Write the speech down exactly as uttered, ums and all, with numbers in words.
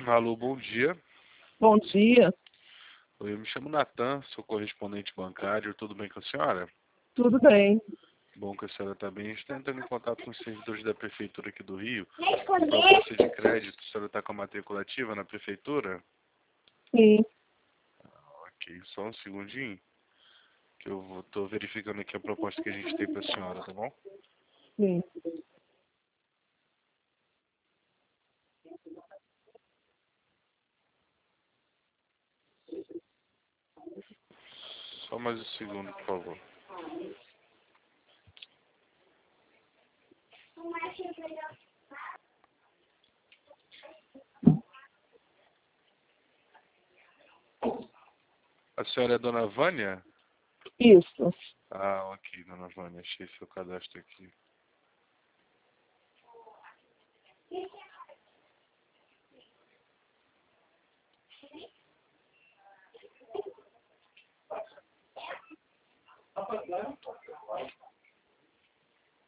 Alô, bom dia. Bom dia, Eu me chamo Natan, sou correspondente bancário. Tudo bem com a senhora? tudo bem? Bom que a senhora está bem. Estou entrando em contato com os servidores da Prefeitura aqui do Rio. Proposta de crédito. A senhora está com a matrícula ativa na Prefeitura? Sim, Ok, só um segundinho. Que eu estou verificando aqui a proposta que a gente tem para a senhora, tá bom? sim. Só mais um segundo, por favor. A senhora é dona Vânia? Isso. Ah, ok, dona Vânia. Achei seu cadastro aqui.